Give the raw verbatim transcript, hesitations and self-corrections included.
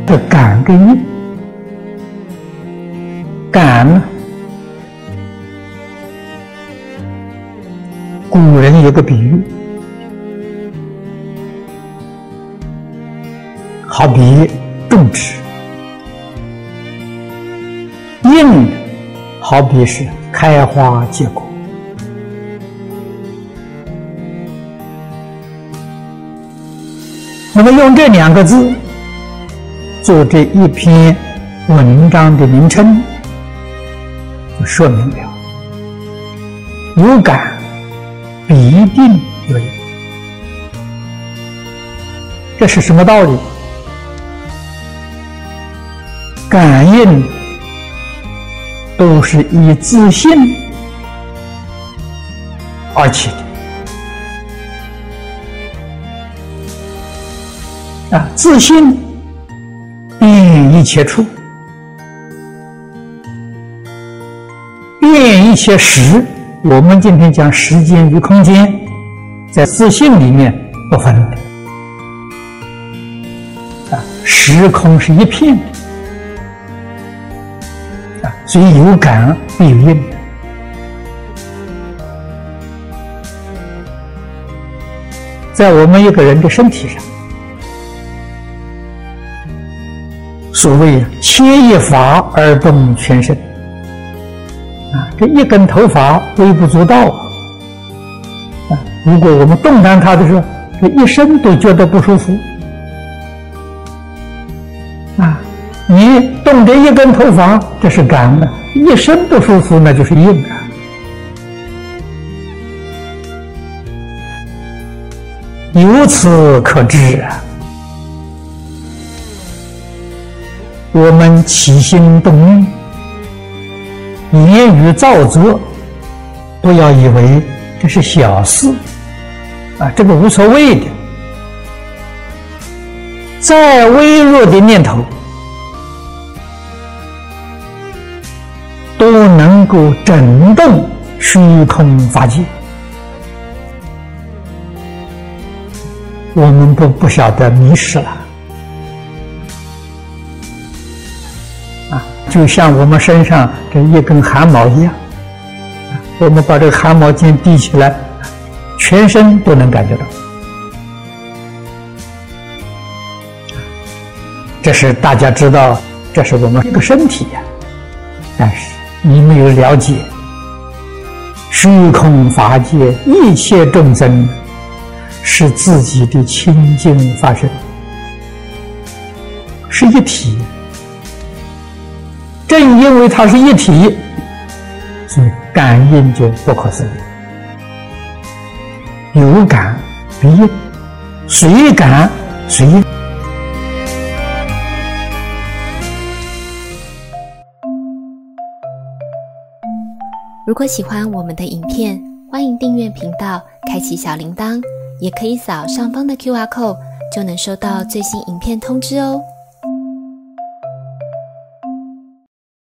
这感跟应，感呢，古人有个比喻，好比种植；应好比是开花结果。那么用这两个字做这一篇文章的名称，就说明了有感必定有应。这是什么道理？感应都是以自信而起的。啊，自信遍一切处，遍一切时。我们今天讲时间与空间，在自信里面不分的。啊，时空是一片的，啊，所以有感必有应。在我们一个人的身体上，所谓牵一发而动全身，啊，这一根头发微不足道啊！如果我们动弹它的时候，这一身都觉得不舒服啊！你动这一根头发，这是感的；一身不舒服，那就是应啊。由此可知啊，我们起心动念、言语造作，不要以为这是小事啊，这个无所谓的。再微弱的念头，都能够震动虚空法界。我们不不晓得迷失了啊，就像我们身上这一根汗毛一样，我们把这个汗毛尖提起来，全身都能感觉到。这是大家知道，这是我们一个身体呀，但是你没有了解虚空法界一切众生是自己的清净法身，是一体。正因为它是一体，所以感应就不可思议。有感必应，随感随应。 如果喜欢我们的影片，欢迎订阅频道，开启小铃铛，也可以扫上方的 Q R code， 就能收到最新影片通知哦。